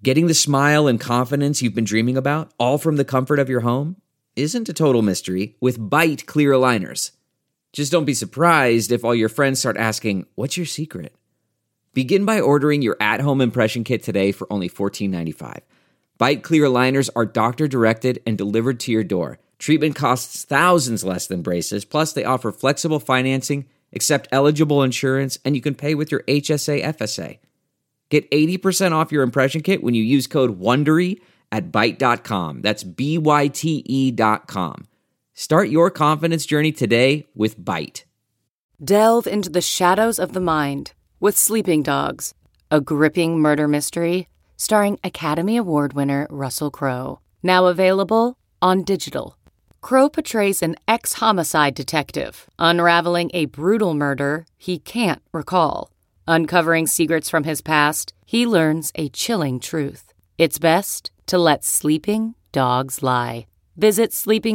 Getting the smile and confidence you've been dreaming about, all from the comfort of your home, isn't a total mystery with Byte clear aligners. Just don't be surprised if all your friends start asking, "What's your secret?" Begin by ordering your at-home impression kit today for only $14.95. Byte clear aligners are doctor-directed and delivered to your door. Treatment costs thousands less than braces, plus they offer flexible financing, accept eligible insurance, and you can pay with your HSA FSA. Get 80% off your impression kit when you use code WONDERY at Byte.com. That's BYTE.com. Start your confidence journey today with Byte. Delve into the shadows of the mind with Sleeping Dogs, a gripping murder mystery starring Academy Award winner Russell Crowe. Now available on digital. Crowe portrays an ex-homicide detective unraveling a brutal murder he can't recall. Uncovering secrets from his past, he learns a chilling truth. It's best to let sleeping dogs lie. Visit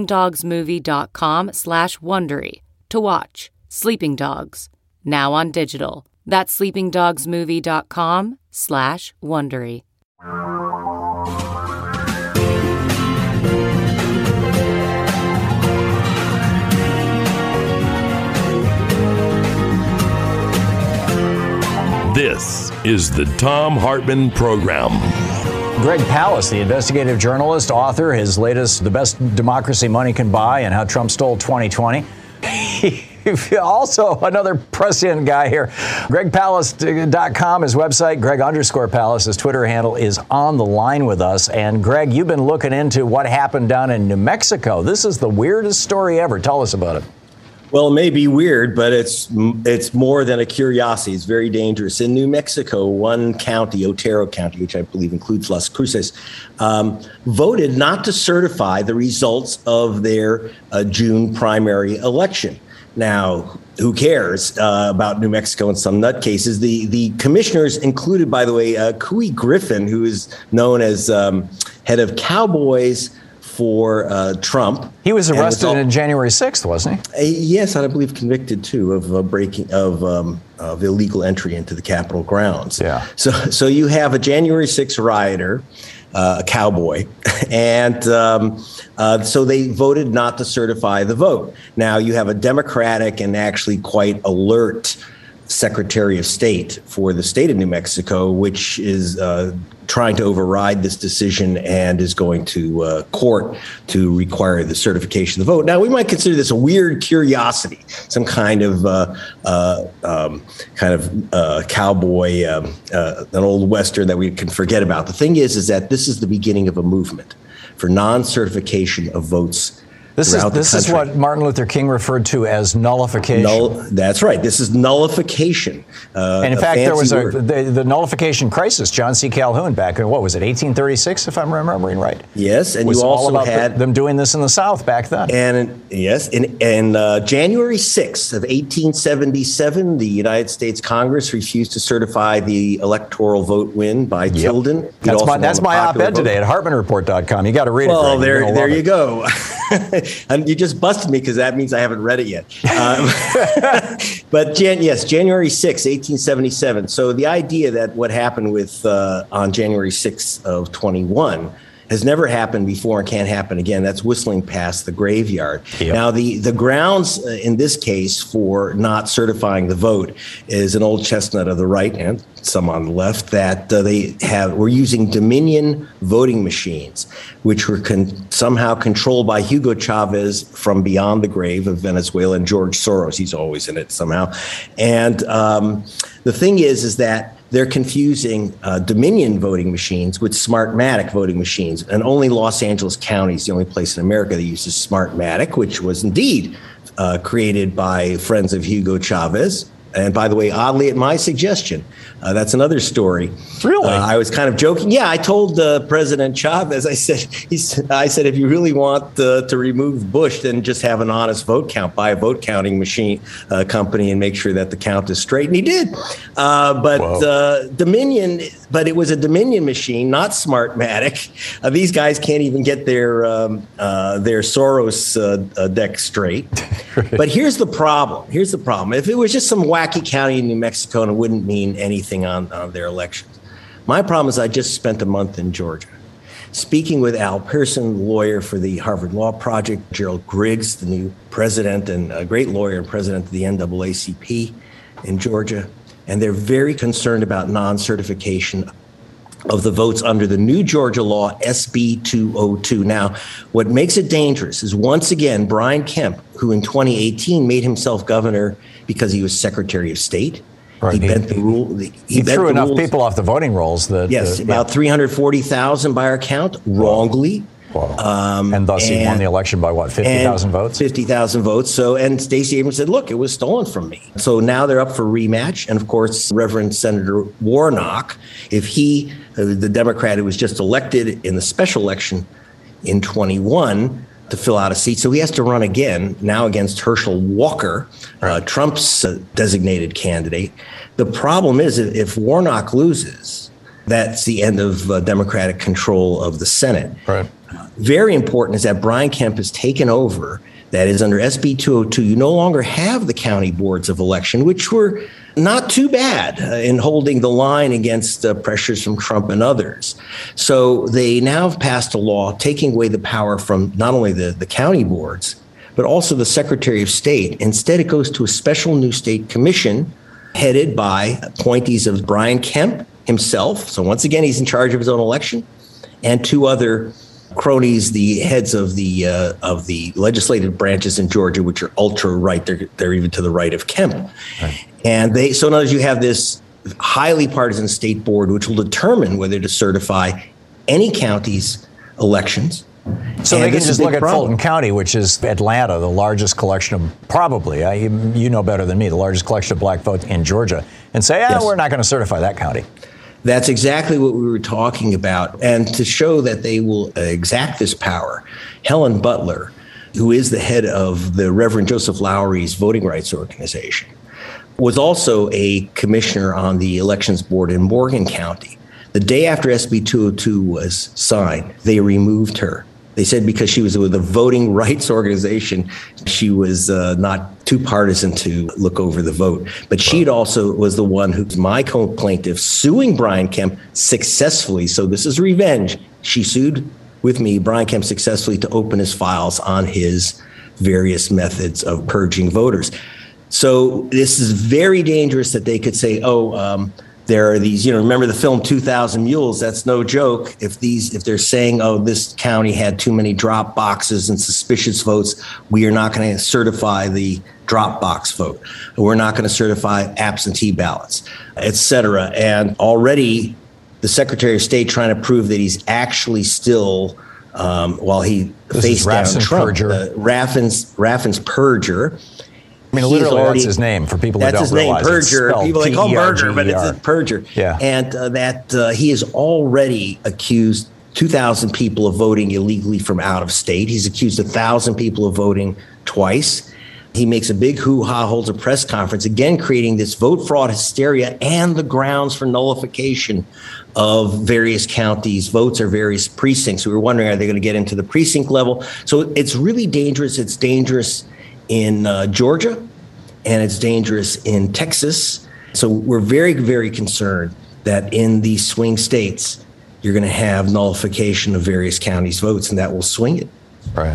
sleepingdogsmovie.com/Wondery to watch Sleeping Dogs, now on digital. That's sleepingdogsmovie.com/Wondery. This is the Thom Hartmann Program. Greg Palast, the investigative journalist, author, his latest, The Best Democracy Money Can Buy and How Trump Stole 2020. Also, another prescient guy here. GregPalast.com, his website. Greg_Palast, his Twitter handle, is on the line with us. And Greg, you've been looking into what happened down in New Mexico. This is the weirdest story ever. Tell us about it. Well, it may be weird, but it's more than a curiosity. It's very dangerous. In New Mexico, one county, Otero County, which I believe includes Las Cruces, voted not to certify the results of their June primary election. Now, who cares about New Mexico and some nutcases? The commissioners included, by the way, Couy Griffin, who is known as head of Cowboys for Trump. He was arrested on January 6th, wasn't he? Yes, and I believe convicted too of breaking of illegal entry into the Capitol grounds. Yeah. So you have a January 6th rioter, a cowboy, and so they voted not to certify the vote. Now you have a Democratic and actually quite alert Secretary of State for the state of New Mexico, which is trying to override this decision and is going to court to require the certification of the vote. Now, we might consider this a weird curiosity, some kind of cowboy, an old Western that we can forget about. The thing is that this is the beginning of a movement for non-certification of votes. This is what Martin Luther King referred to as nullification. That's right. This is nullification. And in fact, there was the nullification crisis. John C. Calhoun back in, 1836, if I'm remembering right? Yes, and you also had them doing this in the South back then. And yes, in January 6th of 1877, the United States Congress refused to certify the electoral vote win by Tilden. That's my op-ed today at HartmannReport.com. You got to read it. Well, there you go. And you just busted me because that means I haven't read it yet. But January 6, 1877. So the idea that what happened with on January 6th of 21 has never happened before and can't happen again. That's whistling past the graveyard. Yep. Now, the grounds in this case for not certifying the vote is an old chestnut of the right and some on the left that were using Dominion voting machines, which were somehow controlled by Hugo Chavez from beyond the grave of Venezuela and George Soros. He's always in it somehow. And the thing is that they're confusing Dominion voting machines with Smartmatic voting machines. And only Los Angeles County is the only place in America that uses Smartmatic, which was indeed created by friends of Hugo Chavez. And by the way, oddly, at my suggestion, that's another story. Really? I was kind of joking. Yeah, I told President Chavez, I said, if you really want to remove Bush, then just have an honest vote count, buy a vote counting machine company and make sure that the count is straight. And he did. Dominion, but it was a Dominion machine, not Smartmatic. These guys can't even get their Soros deck straight. But here's the problem. If it was just some wacky county in New Mexico, and it wouldn't mean anything on their elections. My problem is I just spent a month in Georgia speaking with Al Pearson, lawyer for the Harvard Law Project, Gerald Griggs, the new president and a great lawyer and president of the NAACP in Georgia. And they're very concerned about non-certification of the votes under the new Georgia law, SB 202. Now, what makes it dangerous is, once again, Brian Kemp, who in 2018 made himself governor because he was Secretary of State. Right. He bent the rule. He threw enough people off the voting rolls that about 340,000 by our count, wrongly. Wow. And thus he won the election by 50,000 votes? 50,000 votes. So, and Stacey Abrams said, look, it was stolen from me. So now they're up for rematch. And of course, Reverend Senator Warnock, if he, the Democrat who was just elected in the special election in 21 to fill out a seat, so he has to run again, now against Herschel Walker, Trump's designated candidate. The problem is, if Warnock loses, that's the end of Democratic control of the Senate. Right. Very important is that Brian Kemp has taken over. That is, under SB 202, you no longer have the county boards of election, which were not too bad in holding the line against pressures from Trump and others. So they now have passed a law taking away the power from not only the county boards, but also the Secretary of State. Instead, it goes to a special new state commission headed by appointees of Brian Kemp himself. So once again, he's in charge of his own election, and two other cronies, the heads of the legislative branches in Georgia, which are ultra right. They're even to the right of Kemp. Right. And so in other words, you have this highly partisan state board, which will determine whether to certify any county's elections. So they can just look at Fulton County, which is Atlanta, the largest collection of, probably, you know better than me, the largest collection of black votes in Georgia, and say, yes, we're not going to certify that county. That's exactly what we were talking about. And to show that they will exact this power, Helen Butler, who is the head of the Reverend Joseph Lowery's voting rights organization, was also a commissioner on the elections board in Morgan County. The day after SB 202 was signed, they removed her. They said because she was with a voting rights organization, she was not too partisan to look over the vote. But she also was the one who's my co-plaintiff suing Brian Kemp successfully. So this is revenge. She sued with me, Brian Kemp, successfully to open his files on his various methods of purging voters. So this is very dangerous that they could say, there are these, remember the film 2,000 Mules? That's no joke. If they're saying, this county had too many drop boxes and suspicious votes, we are not going to certify the drop box vote. We're not going to certify absentee ballots, et cetera. And already the Secretary of State trying to prove that he's actually still, while he faced down Trump, Raffin's perjure. I mean, literally, that's his name for people who don't realize. That's his name, Perjure. People, they call him Berger, but it's Perjure. Yeah. And that he has already accused 2,000 people of voting illegally from out of state. He's accused 1,000 people of voting twice. He makes a big hoo-ha, holds a press conference, again creating this vote fraud hysteria and the grounds for nullification of various counties' votes or various precincts. We were wondering, are they going to get into the precinct level? So it's really dangerous. It's dangerous in Georgia, and it's dangerous in Texas. So we're very, very concerned that in these swing states, you're going to have nullification of various counties' votes, and that will swing it. Right.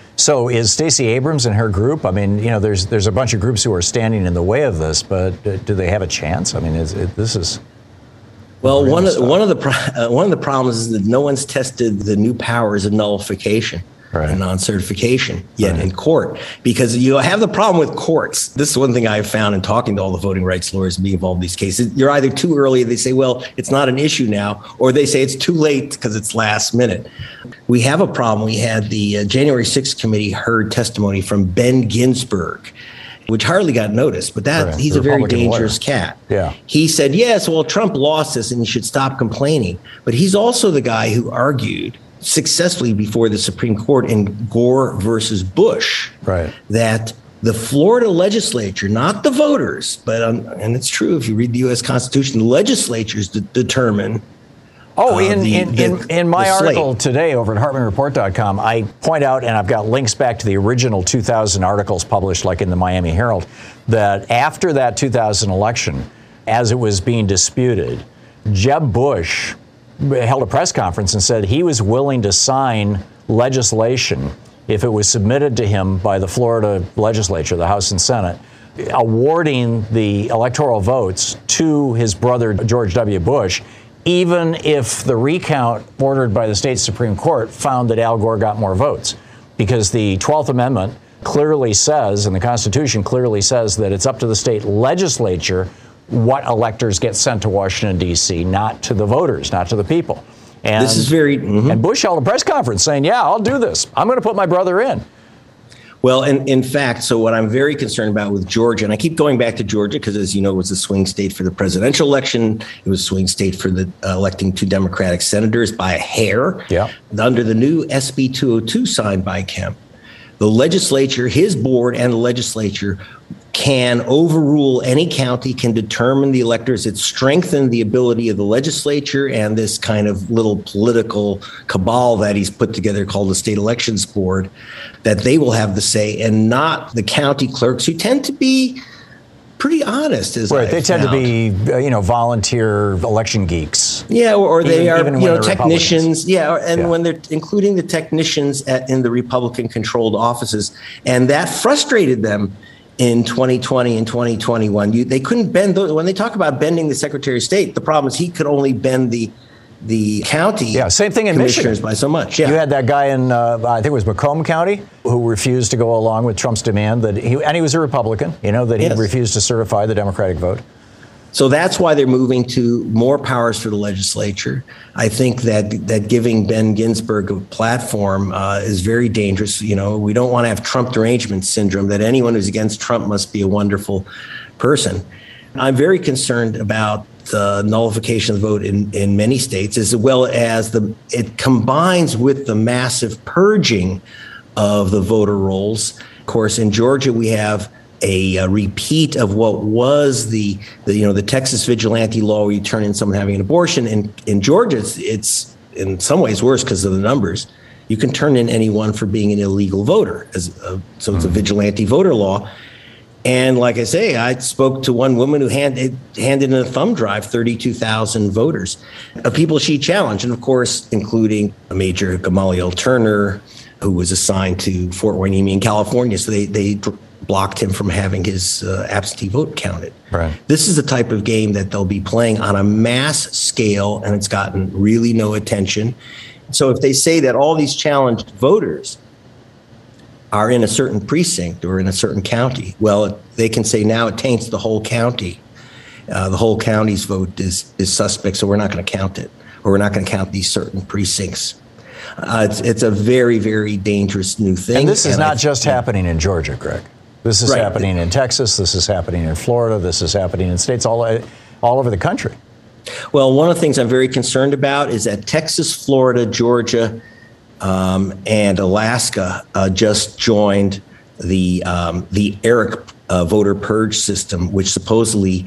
So is Stacey Abrams and her group, I mean, there's a bunch of groups who are standing in the way of this, but do they have a chance? I mean, this is... Well, one of the problems is that no one's tested the new powers of nullification. Right. And non-certification yet in court, because you have the problem with courts. This is one thing I've found in talking to all the voting rights lawyers being involved in these cases. You're either too early, they say, well, it's not an issue now, or they say it's too late because it's last minute. We have a problem. We had the January 6th committee heard testimony from Ben Ginsburg, which hardly got noticed, but he's a very dangerous cat. Yeah. He said, yes, well, Trump lost this and you should stop complaining. But he's also the guy who argued successfully before the Supreme Court in Gore versus Bush, that the Florida legislature, not the voters, but and it's true if you read the U.S. Constitution, the legislatures determine. In my article today over at HartmanReport.com, I point out, and I've got links back to the original 2000 articles published, like in the Miami Herald, that after that 2000 election, as it was being disputed, Jeb Bush held a press conference and said he was willing to sign legislation if it was submitted to him by the Florida legislature, the House and Senate, awarding the electoral votes to his brother, George W. Bush, even if the recount ordered by the state Supreme Court found that Al Gore got more votes. Because the 12th Amendment clearly says, and the Constitution clearly says, that it's up to the state legislature what electors get sent to Washington, D.C., not to the voters, not to the people. And this is very... And Bush held a press conference saying, yeah, I'll do this. I'm going to put my brother in. Well, in fact, so what I'm very concerned about with Georgia, and I keep going back to Georgia because, as you know, it was a swing state for the presidential election. It was a swing state for the electing 2 Democratic senators by a hair. Yeah. Under the new SB 202 signed by Kemp, the legislature, his board and the legislature can overrule any county, can determine the electors. It strengthened the ability of the legislature and this kind of little political cabal that he's put together called the State Elections Board, that they will have the say and not the county clerks, who tend to be pretty honest. Right, they tend to be, volunteer election geeks. Yeah, or they even are, technicians. When they're including the technicians in the Republican-controlled offices, and that frustrated them in 2020 and 2021. They couldn't bend those. When they talk about bending the Secretary of State, the problem is he could only bend the county same thing in commissioners Michigan by so much. Yeah. You had that guy in, I think it was Macomb County, who refused to go along with Trump's demand and he was a Republican, he refused to certify the Democratic vote. So that's why they're moving to more powers for the legislature. I think that giving Ben Ginsburg a platform is very dangerous. We don't want to have Trump derangement syndrome, that anyone who's against Trump must be a wonderful person. I'm very concerned about the nullification of the vote in many states, as well as it combines with the massive purging of the voter rolls. Of course, in Georgia, we have a repeat of what was the Texas vigilante law, where you turn in someone having an abortion. In Georgia, it's in some ways worse because of the numbers. You can turn in anyone for being an illegal voter, so it's a vigilante voter law. And like I say, I spoke to one woman who handed in a thumb drive 32,000 voters of people she challenged, and of course, including a Major Gamaliel Turner, who was assigned to Fort Hueneme in California. So they blocked him from having his absentee vote counted. Right. This is the type of game that they'll be playing on a mass scale, and it's gotten really no attention. So if they say that all these challenged voters are in a certain precinct or in a certain county, well, they can say now it taints the whole county. The whole county's vote is suspect, so we're not going to count it, or we're not going to count these certain precincts. It's a very, very dangerous new thing. And this is not just happening in Georgia, Greg. This is happening in Texas. This is happening in Florida. This is happening in states all over the country. Well, one of the things I'm very concerned about is that Texas, Florida, Georgia, and Alaska just joined the ERIC voter purge system, which supposedly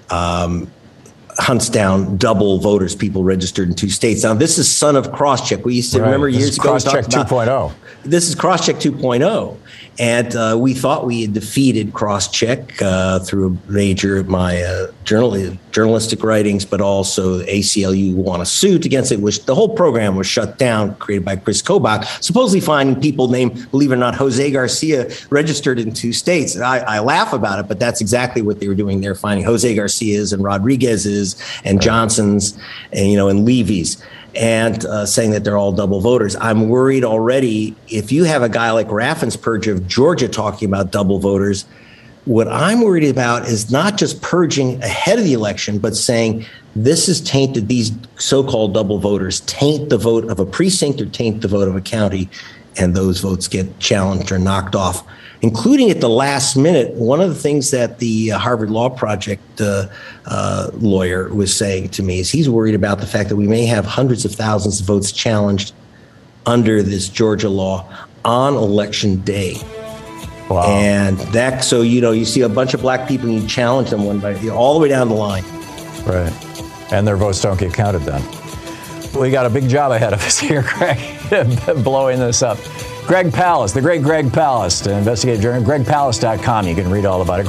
hunts down double voters, people registered in 2 states. Now, this is son of Crosscheck. We used to remember years ago. Crosscheck 2.0. This is Crosscheck 2.0. And we thought we had defeated Crosscheck through my journalistic writings, but also the ACLU won a suit against it, which the whole program was shut down, created by Chris Kobach, supposedly finding people named, believe it or not, Jose Garcia registered in 2 states. I laugh about it, but that's exactly what they were doing. They're finding Jose Garcias and Rodriguez's and Johnsons and Levy's, and saying that they're all double voters. I'm worried already. If you have a guy like Raffensperger of Georgia talking about double voters, what I'm worried about is not just purging ahead of the election, but saying this is tainted. These so-called double voters taint the vote of a precinct or taint the vote of a county, and those votes get challenged or knocked off, including at the last minute. One of the things that the Harvard Law Project lawyer was saying to me is he's worried about the fact that we may have hundreds of thousands of votes challenged under this Georgia law on election day. Wow. And that, so, you see a bunch of black people and you challenge them one by all the way down the line. Right. And their votes don't get counted then. We got a big job ahead of us here, Greg, blowing this up. Greg Palast, the great Greg Palast, investigative journalist, gregpalast.com. You can read all about it. Greg, thanks for dropping by. You're welcome, Tom. Always great having you. Greg Palast.com. You can read all about it. Greg, thanks for dropping by. You're welcome, Tom. Always great having you. Always great having you.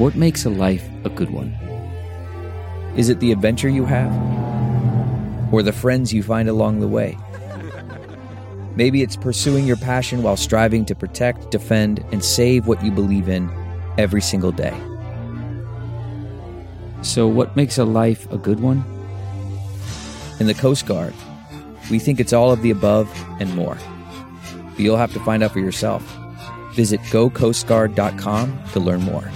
What makes a life a good one? Is it the adventure you have? Or the friends you find along the way? Maybe it's pursuing your passion while striving to protect, defend, and save what you believe in every single day. So what makes a life a good one? In the Coast Guard, we think it's all of the above and more. But you'll have to find out for yourself. Visit gocoastguard.com to learn more.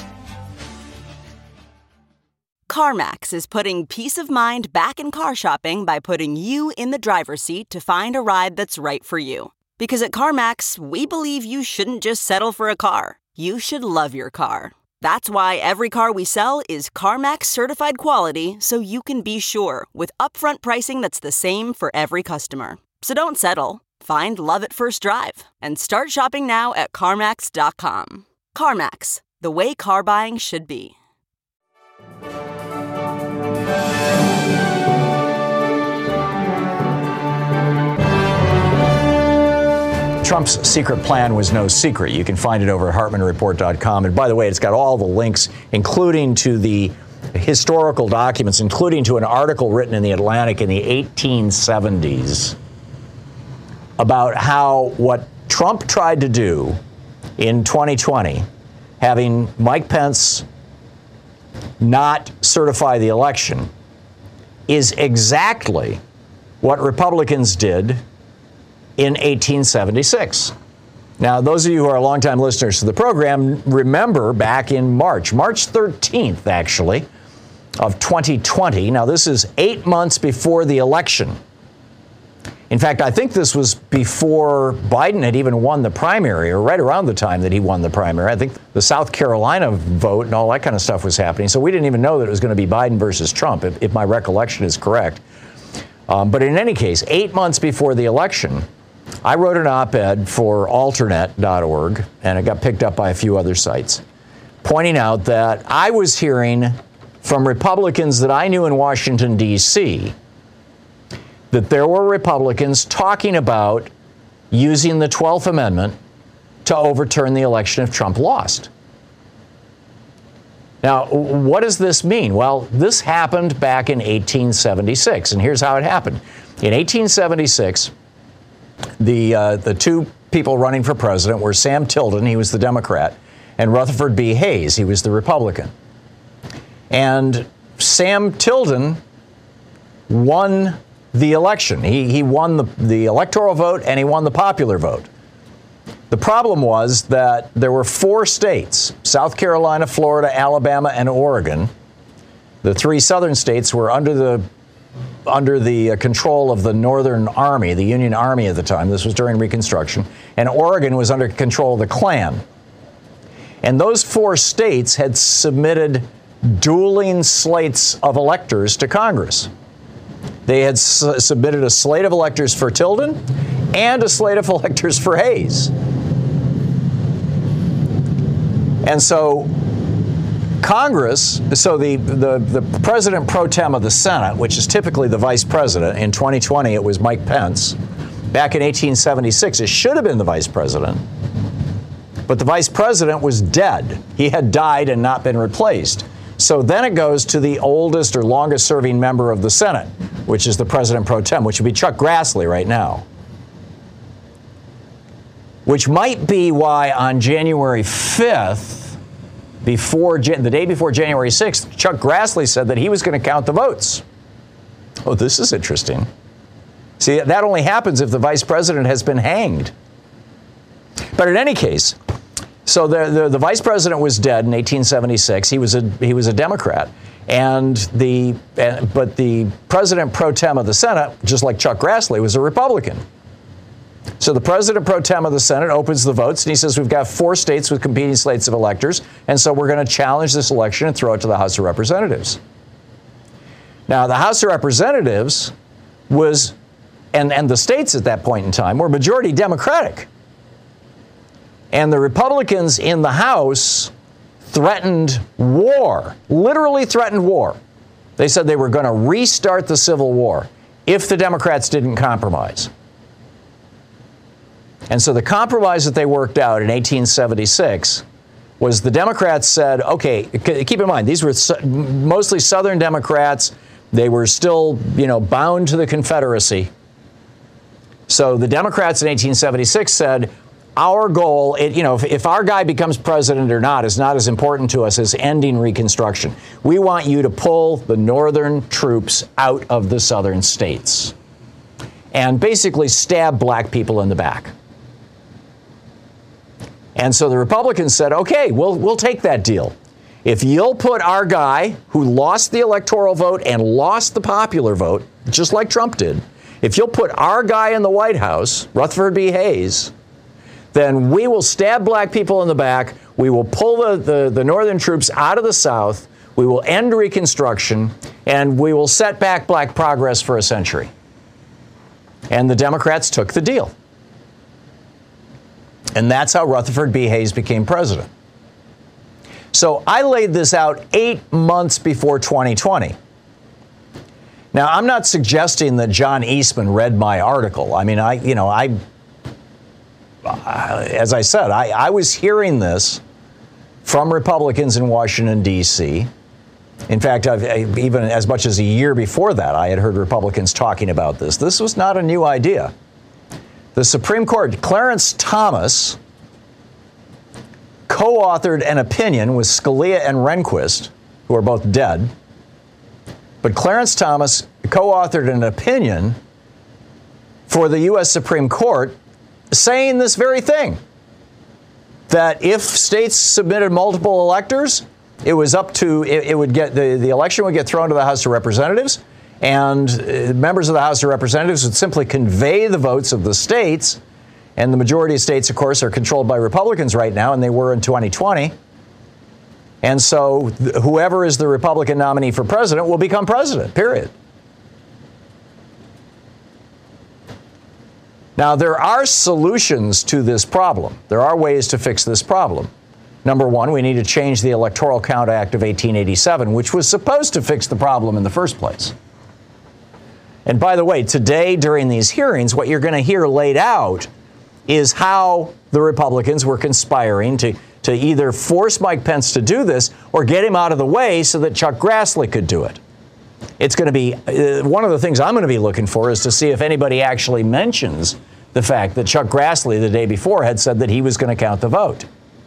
CarMax is putting peace of mind back in car shopping by putting you in the driver's seat to find a ride that's right for you. Because at CarMax, we believe you shouldn't just settle for a car. You should love your car. That's why every car we sell is CarMax certified quality, so you can be sure with upfront pricing that's the same for every customer. So don't settle. Find love at first drive and start shopping now at CarMax.com. CarMax, the way car buying should be. Trump's secret plan was no secret. You can find it over at HartmanReport.com. And by the way, it's got all the links, including to the historical documents, including to an article written in The Atlantic in the 1870s about how what Trump tried to do in 2020, having Mike Pence not certify the election, is exactly what Republicans did in 1876. Now, those of you who are longtime listeners to the program remember back in March 13th, actually, of 2020. Now, this is 8 months before the election. In fact, I think this was before Biden had even won the primary, or right around the time that he won the primary. I think the South Carolina vote and all that kind of stuff was happening. So we didn't even know that it was going to be Biden versus Trump, if my recollection is correct. But in any case, 8 months before the election, I wrote an op-ed for alternate.org, and it got picked up by a few other sites, pointing out that I was hearing from Republicans that I knew in Washington, D.C., that there were Republicans talking about using the 12th Amendment to overturn the election if Trump lost. Now, what does this mean? Well, this happened back in 1876, and here's how it happened. In 1876, the two people running for president were Sam Tilden, he was the Democrat, and Rutherford B. Hayes, he was the Republican. And Sam Tilden won the election. He won the electoral vote, and he won the popular vote. The problem was that there were 4 states, South Carolina, Florida, Alabama, and Oregon. The 3 southern states were under the control of the Northern Army, the Union Army at the time. This was during Reconstruction. And Oregon was under control of the Klan. And those 4 states had submitted dueling slates of electors to Congress. They had submitted a slate of electors for Tilden and a slate of electors for Hayes. And so Congress, so the president pro tem of the Senate, which is typically the vice president, in 2020 it was Mike Pence. Back in 1876, it should have been the vice president. But the vice president was dead. He had died and not been replaced. So then it goes to the oldest or longest serving member of the Senate, which is the president pro tem, which would be Chuck Grassley right now. Which might be why on January 5th, the day before January 6th, Chuck Grassley said that he was going to count the votes. Oh, this is interesting. See, that only happens if the vice president has been hanged. But in any case, so the vice president was dead in 1876. He was a Democrat, but the president pro tem of the Senate, just like Chuck Grassley, was a Republican. So the president pro tem of the Senate opens the votes, and he says we've got 4 states with competing slates of electors, and so we're going to challenge this election and throw it to the House of Representatives. Now, the House of Representatives was, and the states at that point in time were majority Democratic. And the Republicans in the House threatened war, literally threatened war. They said they were going to restart the Civil War if the Democrats didn't compromise. And so the compromise that they worked out in 1876 was the Democrats said, okay, keep in mind, these were mostly Southern Democrats. They were still, bound to the Confederacy. So the Democrats in 1876 said, our goal, if our guy becomes president or not is not as important to us as ending Reconstruction. We want you to pull the Northern troops out of the Southern states and basically stab black people in the back. And so the Republicans said, okay, we'll take that deal. If you'll put our guy who lost the electoral vote and lost the popular vote, just like Trump did, if you'll put our guy in the White House, Rutherford B. Hayes, then we will stab black people in the back. We will pull the Northern troops out of the South. We will end Reconstruction, and we will set back black progress for a century. And the Democrats took the deal. And that's how Rutherford B. Hayes became president. So I laid this out 8 months before 2020. Now, I'm not suggesting that John Eastman read my article. I mean, as I said, I was hearing this from Republicans in Washington, D.C. In fact, even as much as a year before that, I had heard Republicans talking about this. This was not a new idea. The Supreme Court, Clarence Thomas, co-authored an opinion with Scalia and Rehnquist, who are both dead. But Clarence Thomas co-authored an opinion for the U.S. Supreme Court saying this very thing, that if states submitted multiple electors, it was up to, it would get, the election would get thrown to the House of Representatives, and members of the House of Representatives would simply convey the votes of the states, and the majority of states, of course, are controlled by Republicans right now, and they were in 2020. And so whoever is the Republican nominee for president will become president, period. Now, there are solutions to this problem. There are ways to fix this problem. Number one, we need to change the Electoral Count Act of 1887, which was supposed to fix the problem in the first place. And by the way, today during these hearings, what you're going to hear laid out is how the Republicans were conspiring to either force Mike Pence to do this or get him out of the way so that Chuck Grassley could do it. It's going to be one of the things I'm going to be looking for is to see if anybody actually mentions the fact that Chuck Grassley the day before had said that he was going to count the vote.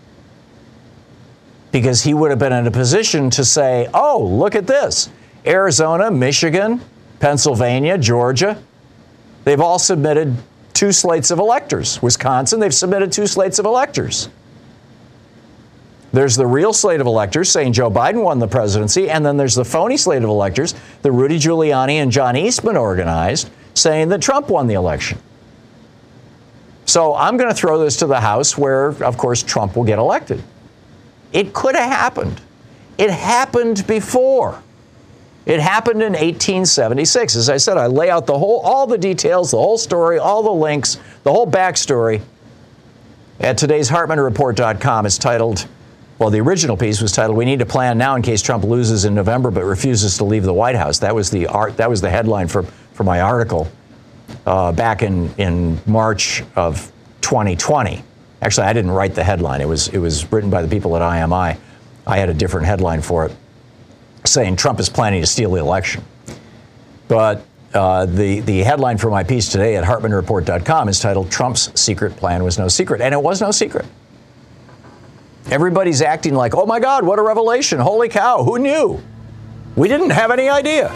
Because he would have been in a position to say, oh, look at this. Arizona, Michigan, Pennsylvania, Georgia, they've all submitted 2 slates of electors. Wisconsin, they've submitted 2 slates of electors. There's the real slate of electors saying Joe Biden won the presidency, and then there's the phony slate of electors that Rudy Giuliani and John Eastman organized saying that Trump won the election. So I'm going to throw this to the House where, of course, Trump will get elected. It could have happened. It happened before. It happened in 1876. As I said, I lay out all the details, the whole story, all the links, the whole backstory at today's HartmanReport.com. It's titled, well, the original piece was titled, "We Need to Plan Now in Case Trump Loses in November but Refuses to Leave the White House." That was the headline for my article back in March of 2020. Actually, I didn't write the headline. It was written by the people at IMI. I had a different headline for it, saying Trump is planning to steal the election. But the headline for my piece today at HartmanReport.com is titled, "Trump's Secret Plan Was No Secret." And it was no secret. Everybody's acting like, oh my God, what a revelation. Holy cow, who knew? We didn't have any idea.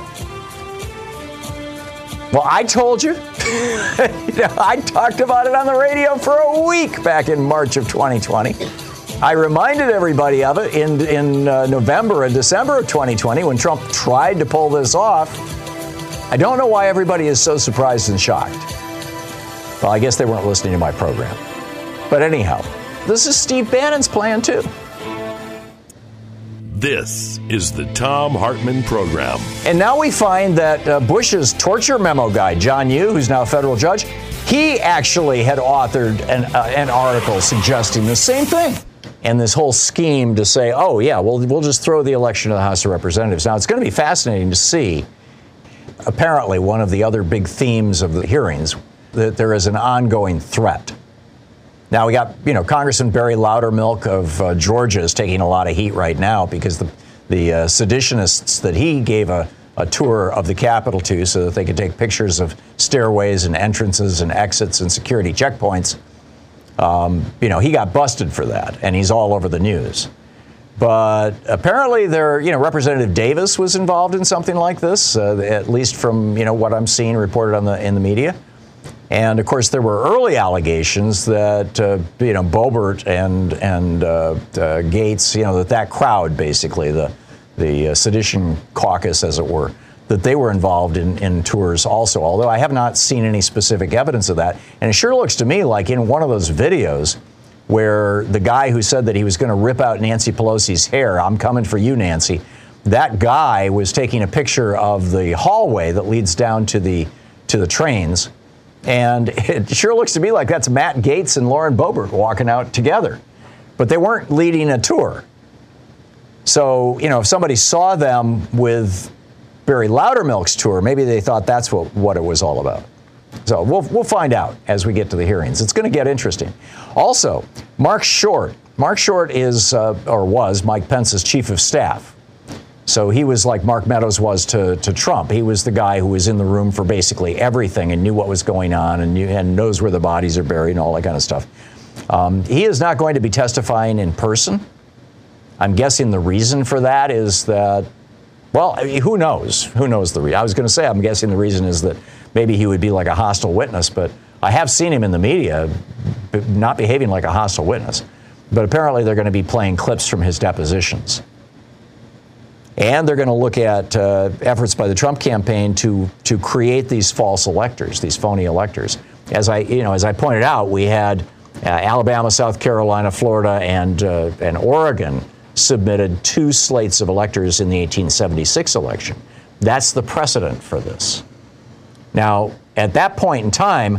Well, I told you. I talked about it on the radio for a week back in March of 2020. I reminded everybody of it in November and December of 2020 when Trump tried to pull this off. I don't know why everybody is so surprised and shocked. Well, I guess they weren't listening to my program. But anyhow, this is Steve Bannon's plan, too. This is the Thom Hartmann Program. And now we find that Bush's torture memo guy, John Yoo, who's now a federal judge, he actually had authored an article suggesting the same thing. And this whole scheme to say, oh, yeah, we'll just throw the election to the House of Representatives. Now, it's going to be fascinating to see. Apparently, one of the other big themes of the hearings, that there is an ongoing threat Now we got, Congressman Barry Loudermilk of Georgia is taking a lot of heat right now because the seditionists that he gave a tour of the Capitol to so that they could take pictures of stairways and entrances and exits and security checkpoints. He got busted for that, and he's all over the news. But apparently Representative Davis was involved in something like this, at least from, what I'm seeing reported in the media. And of course, there were early allegations that, Boebert and Gates, that crowd, basically, the sedition caucus, as it were, that they were involved in tours also, although I have not seen any specific evidence of that. And it sure looks to me like in one of those videos where the guy who said that he was going to rip out Nancy Pelosi's hair, I'm coming for you, Nancy, that guy was taking a picture of the hallway that leads down to the trains. And it sure looks to me like that's Matt Gaetz and Lauren Boebert walking out together. But they weren't leading a tour. So, if somebody saw them with Barry Loudermilk's tour, maybe they thought that's what it was all about. So we'll find out as we get to the hearings. It's going to get interesting. Also, Mark Short. Mark Short is, or was, Mike Pence's chief of staff. So he was like Mark Meadows was to Trump. He was the guy who was in the room for basically everything and knew what was going on and knows where the bodies are buried and all that kind of stuff. He is not going to be testifying in person. I'm guessing the reason for that is that, well, who knows? Who knows the reason? I was going to say I'm guessing the reason is that maybe he would be like a hostile witness, but I have seen him in the media not behaving like a hostile witness. But apparently they're going to be playing clips from his depositions. And they're going to look at efforts by the Trump campaign to create these false electors, these phony electors. As I pointed out, we had Alabama, South Carolina, Florida, and Oregon submitted 2 slates of electors in the 1876 election. That's the precedent for this. Now, at that point in time,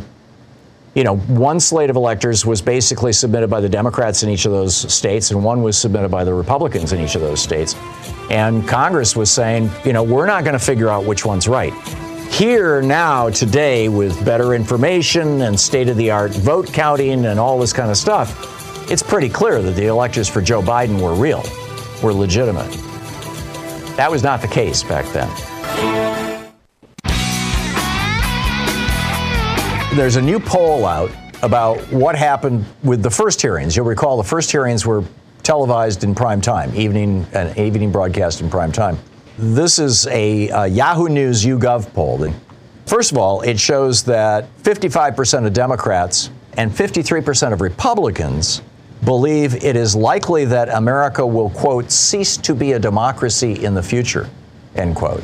one slate of electors was basically submitted by the Democrats in each of those states, and one was submitted by the Republicans in each of those states. And Congress was saying, we're not going to figure out which one's right. Here now, today, with better information and state-of-the-art vote counting and all this kind of stuff, it's pretty clear that the electors for Joe Biden were real, were legitimate. That was not the case back then. There's a new poll out about what happened with the first hearings. You'll recall the first hearings were televised in prime time, an evening broadcast in prime time. This is a Yahoo News YouGov poll. First of all, it shows that 55% of Democrats and 53% of Republicans believe it is likely that America will, quote, cease to be a democracy in the future, end quote.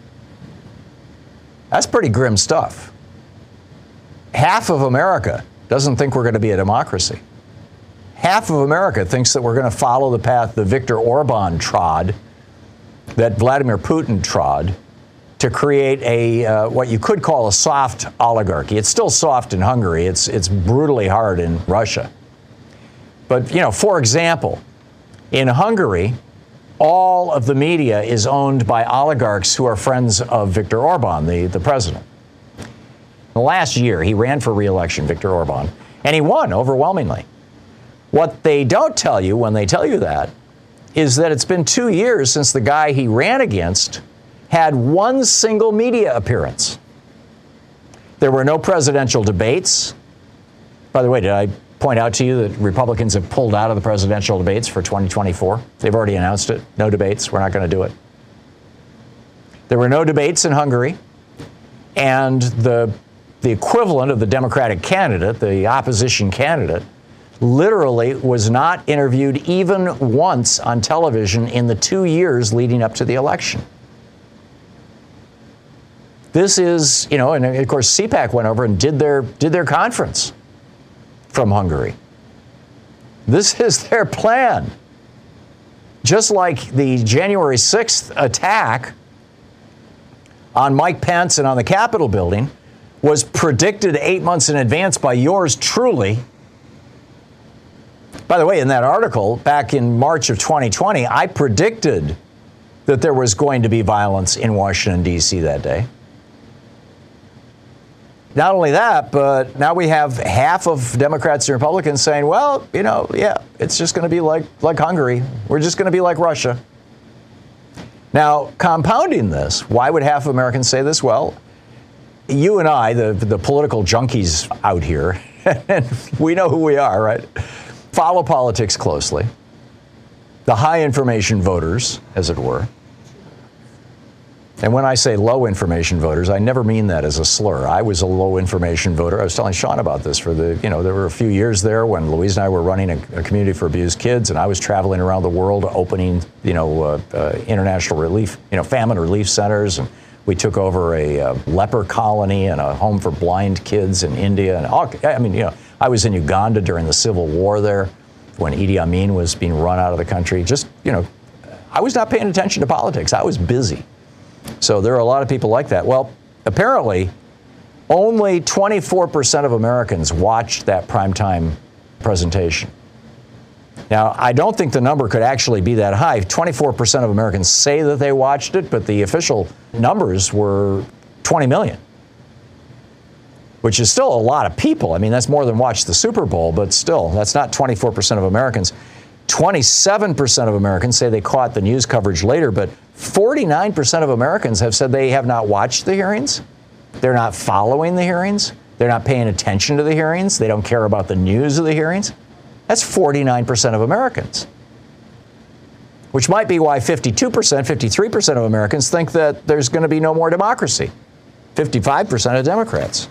That's pretty grim stuff. Half of America doesn't think we're going to be a democracy. Half of America thinks that we're going to follow the path that Viktor Orban trod, that Vladimir Putin trod, to create a what you could call a soft oligarchy. It's still soft in Hungary. It's brutally hard in Russia. But, for example, in Hungary, all of the media is owned by oligarchs who are friends of Viktor Orban, the president. The last year, he ran for re-election, Viktor Orban, and he won overwhelmingly. What they don't tell you when they tell you that is that it's been 2 years since the guy he ran against had one single media appearance. There were no presidential debates. By the way, did I point out to you that Republicans have pulled out of the presidential debates for 2024? They've already announced it. No debates. We're not going to do it. There were no debates in Hungary. And the equivalent of the Democratic candidate, the opposition candidate, literally was not interviewed even once on television in the 2 years leading up to the election. This is, and of course CPAC went over and did their conference from Hungary. This is their plan. Just like the January 6th attack on Mike Pence and on the Capitol building was predicted 8 months in advance by yours truly. By the way, in that article back in March of 2020, I predicted that there was going to be violence in Washington, D.C. that day. not only that, but now we have half of Democrats and Republicans saying, well, it's just going to be like Hungary. We're just going to be like Russia. Now, compounding this, why would half of Americans say this? Well, you and I, the political junkies out here, and we know who we are, right? Follow politics closely. The high information voters, as it were. And when I say low information voters, I never mean that as a slur. I was a low information voter. I was telling Sean about this there were a few years there when Louise and I were running a community for abused kids, and I was traveling around the world opening, international relief, famine relief centers, and we took over a leper colony and a home for blind kids in India. And I was in Uganda during the Civil War there when Idi Amin was being run out of the country. I was not paying attention to politics. I was busy. So there are a lot of people like that. Well, apparently, only 24% of Americans watched that primetime presentation. Now, I don't think the number could actually be that high. 24% of Americans say that they watched it, but the official numbers were 20 million, which is still a lot of people. I mean, that's more than watched the Super Bowl, but still, that's not 24% of Americans. 27% of Americans say they caught the news coverage later, but 49% of Americans have said they have not watched the hearings. They're not following the hearings. They're not paying attention to the hearings. They don't care about the news of the hearings. That's 49% of Americans, which might be why 52%, 53% of Americans think that there's going to be no more democracy. 55% of Democrats.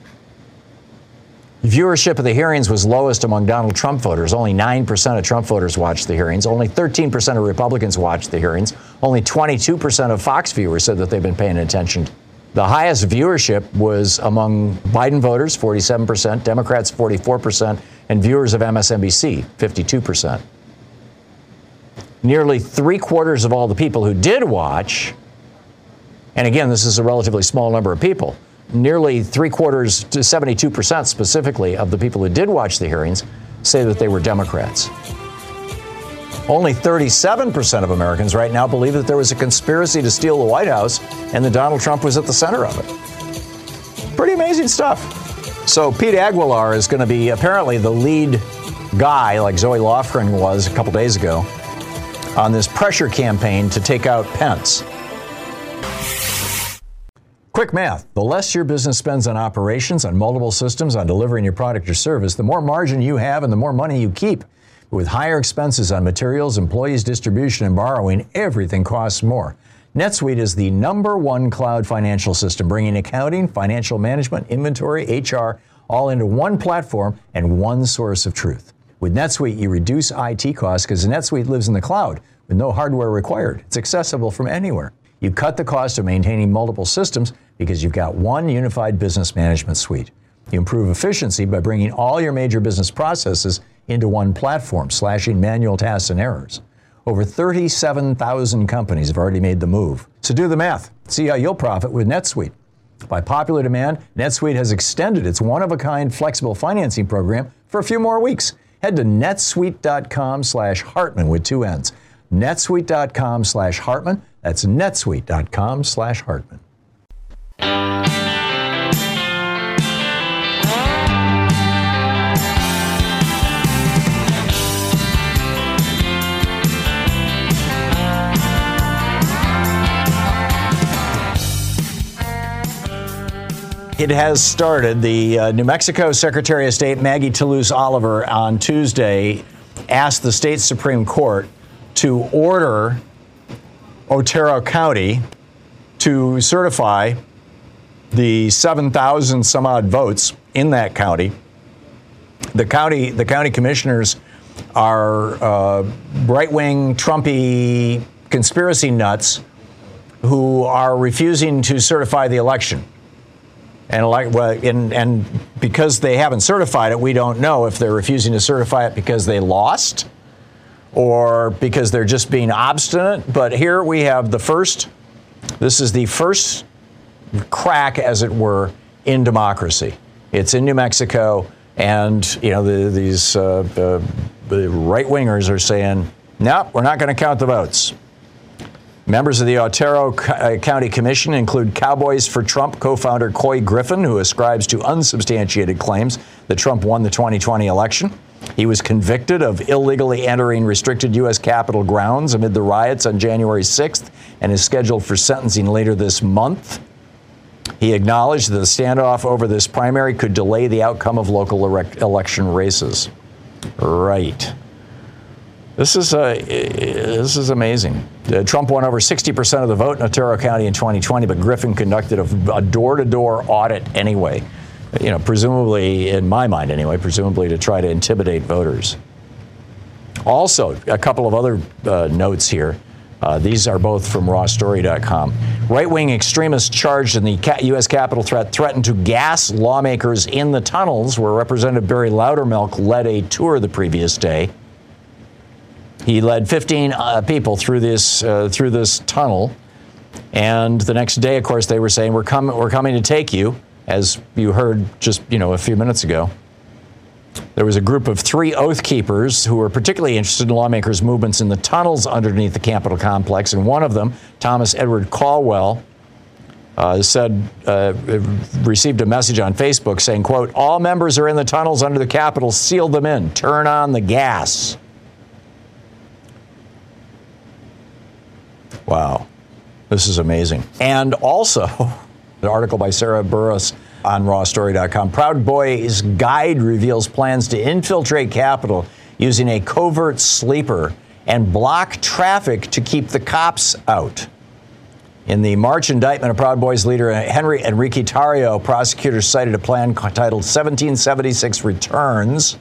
Viewership of the hearings was lowest among Donald Trump voters. Only 9% of Trump voters watched the hearings. Only 13% of Republicans watched the hearings. Only 22% of Fox viewers said that they've been paying attention. The highest viewership was among Biden voters, 47%, Democrats, 44%, and viewers of MSNBC, 52%. Nearly 3/4 of all the people who did watch, and again, this is a relatively small number of people, nearly 3/4 to 72% specifically of the people who did watch the hearings say that they were Democrats. Only 37% of Americans right now believe that there was a conspiracy to steal the White House and that Donald Trump was at the center of it. Pretty amazing stuff. So Pete Aguilar is going to be apparently the lead guy, like Zoe Lofgren was a couple days ago, on this pressure campaign to take out Pence. Quick math. The less your business spends on operations, on multiple systems, on delivering your product or service, the more margin you have and the more money you keep. With higher expenses on materials, employees, distribution, and borrowing, everything costs more. NetSuite is the #1 cloud financial system, bringing accounting, financial management, inventory, HR, all into one platform and one source of truth. With NetSuite, you reduce IT costs because NetSuite lives in the cloud with no hardware required. It's accessible from anywhere. You cut the cost of maintaining multiple systems because you've got one unified business management suite. You improve efficiency by bringing all your major business processes into one platform, slashing manual tasks and errors. Over 37,000 companies have already made the move. So do the math. See how you'll profit with NetSuite. By popular demand, NetSuite has extended its one-of-a-kind flexible financing program for a few more weeks. Head to netsuite.com/Hartman with 2 N's. netsuite.com/Hartman. That's netsuite.com/Hartman. It has started. The New Mexico Secretary of State Maggie Toulouse Oliver on Tuesday asked the state Supreme Court to order Otero County to certify the 7,000 some odd votes in that county. The county commissioners are right-wing Trumpy conspiracy nuts who are refusing to certify the election. And because they haven't certified it, we don't know if they're refusing to certify it because they lost or because they're just being obstinate. But here we have this is the first crack, as it were, in democracy. It's in New Mexico, and these right-wingers are saying, nope, we're not going to count the votes. Members of the Otero County Commission include Cowboys for Trump co-founder Coy Griffin, who ascribes to unsubstantiated claims that Trump won the 2020 election. He was convicted of illegally entering restricted U.S. Capitol grounds amid the riots on January 6th and is scheduled for sentencing later this month. He acknowledged that the standoff over this primary could delay the outcome of local election races. Right. This is amazing. Trump won over 60% of the vote in Otero County in 2020, but Griffin conducted a door-to-door audit anyway. Presumably, in my mind anyway, presumably to try to intimidate voters. Also, a couple of other notes here. These are both from rawstory.com. Right-wing extremists charged in the U.S. Capitol threatened to gas lawmakers in the tunnels where Representative Barry Loudermilk led a tour the previous day. He led 15 people through this tunnel, and the next day, of course, they were saying, "We're coming to take you," as you heard just a few minutes ago. There was a group of 3 Oath Keepers who were particularly interested in lawmakers' movements in the tunnels underneath the Capitol complex, and one of them, Thomas Edward Caldwell, received a message on Facebook saying, quote, "All members are in the tunnels under the Capitol. Seal them in. Turn on the gas." Wow, this is amazing. And also, an article by Sarah Burris on rawstory.com. Proud Boys Guide reveals plans to infiltrate Capitol using a covert sleeper and block traffic to keep the cops out. In the March indictment of Proud Boys leader Henry Enrique Tarrio, prosecutors cited a plan titled 1776 Returns.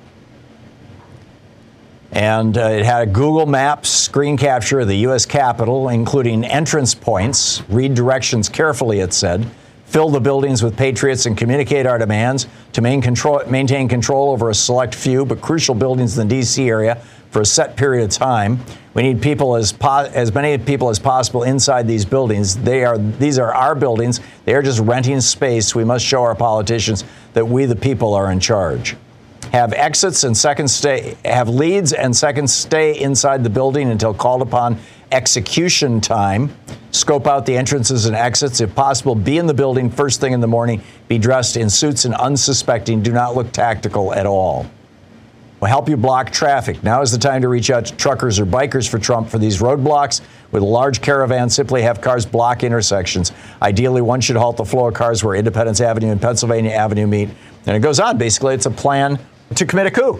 And it had a Google Maps screen capture of the U.S. Capitol, including entrance points. Read directions carefully, it said. Fill the buildings with patriots and communicate our demands to maintain control over a select few but crucial buildings in the D.C. area for a set period of time. We need people as many people as possible inside these buildings. These are our buildings. They are just renting space. We must show our politicians that we, the people, are in charge. Have exits and have leads and seconds stay inside the building until called upon execution time. Scope out the entrances and exits. If possible, be in the building first thing in the morning. Be dressed in suits and unsuspecting. Do not look tactical at all. We'll help you block traffic. Now is the time to reach out to truckers or bikers for Trump for these roadblocks. With a large caravan, simply have cars block intersections. Ideally, one should halt the flow of cars where Independence Avenue and Pennsylvania Avenue meet. And it goes on. Basically, it's a plan to commit a coup.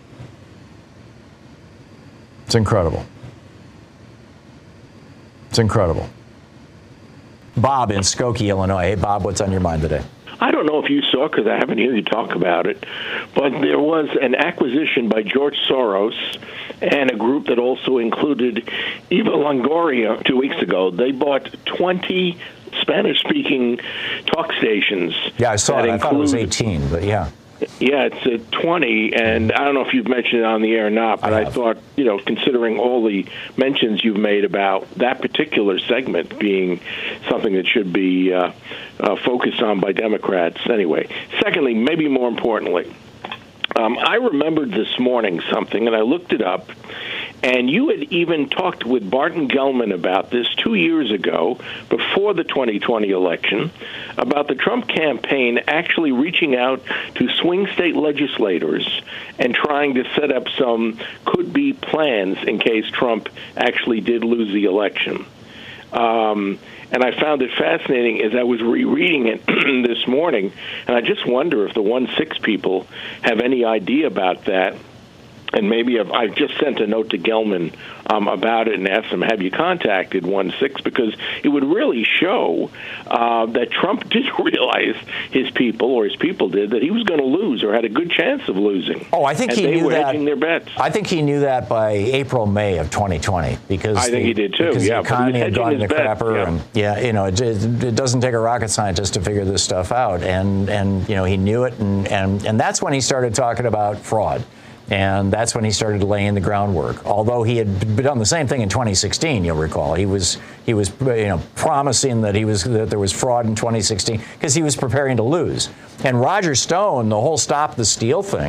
It's incredible. It's incredible. Bob in Skokie, Illinois. Hey, Bob, what's on your mind today? I don't know if you saw, because I haven't heard you talk about it, but there was an acquisition by George Soros and a group that also included Eva Longoria 2 weeks ago. They bought 20 Spanish-speaking talk stations. Yeah, I saw it. I thought it was 18, but yeah. Yeah, it's 20, and I don't know if you've mentioned it on the air or not, but I thought, considering all the mentions you've made about that particular segment being something that should be focused on by Democrats anyway. Secondly, maybe more importantly, I remembered this morning something, and I looked it up, and you had even talked with Barton Gellman about this 2 years ago, before the 2020 election, about the Trump campaign actually reaching out to swing state legislators and trying to set up some could-be plans in case Trump actually did lose the election. And I found it fascinating as I was rereading it this morning, and I just wonder if the 1-6 people have any idea about that. And maybe I've just sent a note to Gellman about it and asked him, have you contacted 1-6? Because it would really show that Trump did realize his people did, that he was going to lose or had a good chance of losing. Oh, I think he knew that. They were hedging their bets. I think he knew that by April, May of 2020. Because I think he did too. Because the economy had gone to crapper. Yeah. And, it doesn't take a rocket scientist to figure this stuff out. And he knew it. And that's when he started talking about fraud. And that's when he started laying the groundwork. Although he had done the same thing in 2016, you'll recall. He was promising that there was fraud in 2016 because he was preparing to lose. And Roger Stone, the whole Stop the Steal thing,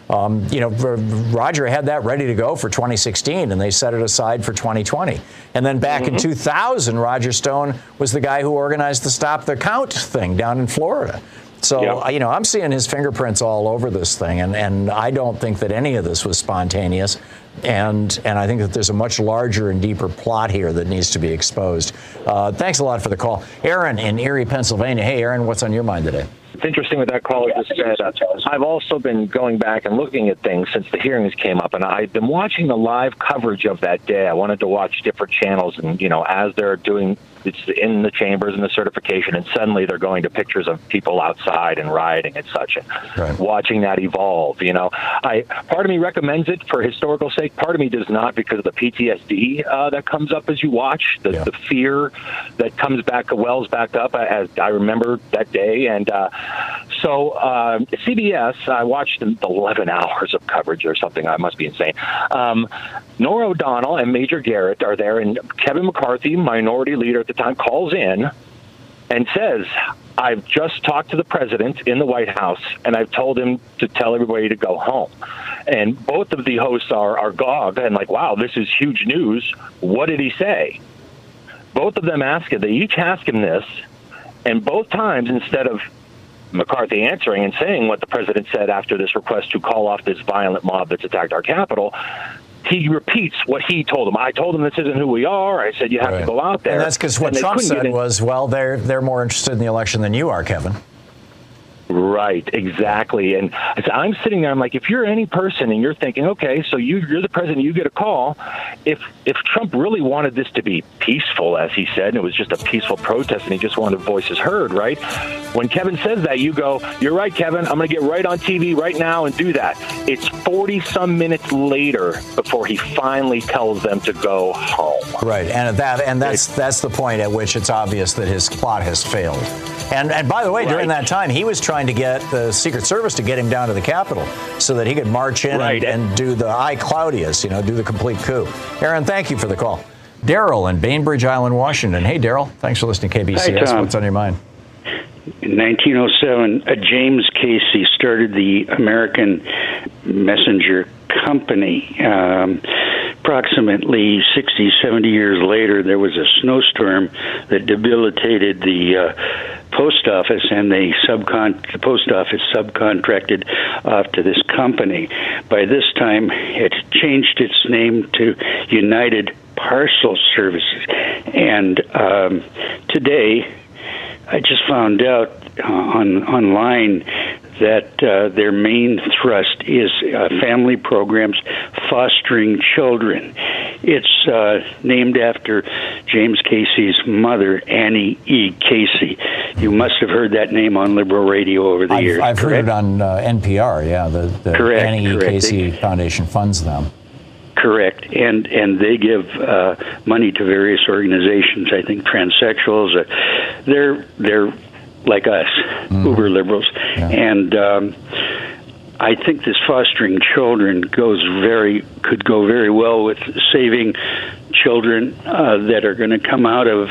Roger had that ready to go for 2016, and they set it aside for 2020. And then back in 2000, Roger Stone was the guy who organized the Stop the Count thing down in Florida. So, I'm seeing his fingerprints all over this thing, and I don't think that any of this was spontaneous. And I think that there's a much larger and deeper plot here that needs to be exposed. Thanks a lot for the call. Aaron in Erie, Pennsylvania. Hey, Aaron, what's on your mind today? It's interesting what that caller just said. I've also been going back and looking at things since the hearings came up, and I've been watching the live coverage of that day. I wanted to watch different channels, and, as they're doing it's in the chambers and the certification, and suddenly they're going to pictures of people outside and rioting and such, and watching that evolve. Part of me recommends it for historical sake. Part of me does not, because of the PTSD that comes up as you watch, the fear that comes back, wells back up as I remember that day. And so CBS, I watched 11 hours of coverage or something. I must be insane. Norah O'Donnell and Major Garrett are there, and Kevin McCarthy, minority leader at the time, calls in and says, I've just talked to the president in the White House, and I've told him to tell everybody to go home. And both of the hosts are agog and like, wow, this is huge news. What did he say? Both of them they each ask him this, and both times, instead of McCarthy answering and saying what the president said after this request to call off this violent mob that's attacked our Capitol, he repeats what he told him. I told him this isn't who we are. I said you have to go out there. And that's because what Trump said was, well, they're more interested in the election than you are, Kevin. Right, exactly. And I'm sitting there, I'm like, if you're any person and you're thinking, okay, so you're the president, you get a call. If Trump really wanted this to be peaceful, as he said, and it was just a peaceful protest and he just wanted voices heard, right? When Kevin says that, you go, you're right, Kevin, I'm going to get right on TV right now and do that. It's 40-some minutes later before he finally tells them to go home. Right, and that's the point at which it's obvious that his plot has failed. And by the way, during that time, he was trying to get the Secret Service to get him down to the Capitol so that he could march in and do the I Claudius, do the complete coup. Aaron, thank you for the call. Daryl in Bainbridge Island, Washington. Hey, Daryl, thanks for listening to KBCS. Hi, Tom. What's on your mind? In 1907, James Casey started the American Messenger Company. Approximately 60, 70 years later, there was a snowstorm that debilitated the post office, and the post office subcontracted off to this company. By this time, it changed its name to United Parcel Services. And today, I just found out online that their main thrust is family programs fostering children. It's named after James Casey's mother, Annie E. Casey. You must have heard that name on liberal radio over the years. I've heard it on NPR, yeah. The Annie E. Casey Foundation funds them. Correct, and they give money to various organizations. I think transsexuals, they're like us, uber liberals, and I think this fostering children could go very well with saving children that are going to come out of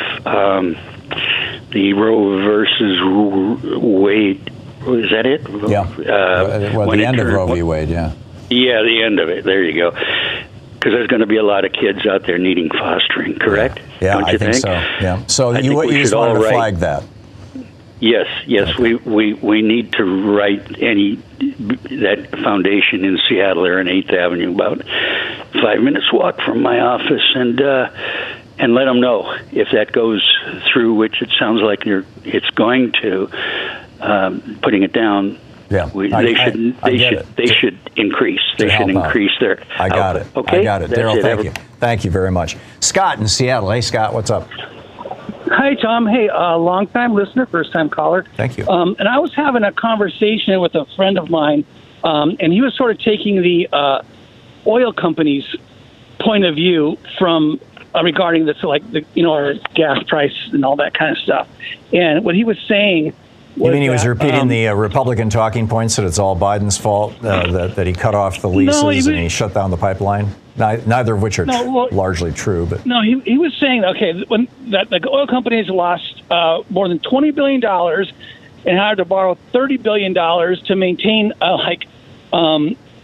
the Roe versus Wade. Is that it? Yeah. The end of Roe v. Wade. Yeah. Yeah, the end of it. There you go. Because there's going to be a lot of kids out there needing fostering, correct? Yeah, Don't you think so. Yeah. So you just wanted to flag that. Yes, okay. we need to write that foundation in Seattle there on 8th Avenue, about 5 minutes walk from my office, and let them know if that goes through, which it sounds like it's going to. Putting it down. Yeah, they should increase. They should increase their. I got it. Okay, I got it. Daryl, thank you very much. Scott in Seattle. Hey, Scott, what's up? Hi, Tom. Hey, long-time listener, first-time caller. Thank you. And I was having a conversation with a friend of mine, and he was sort of taking the oil companies' point of view from regarding this, like our gas price and all that kind of stuff. And what he was saying. You mean he was repeating the Republican talking points that it's all Biden's fault, that he cut off the leases and he shut down the pipeline? Neither of which are largely true. But no, he was saying, that the oil companies lost more than $20 billion and had to borrow $30 billion to maintain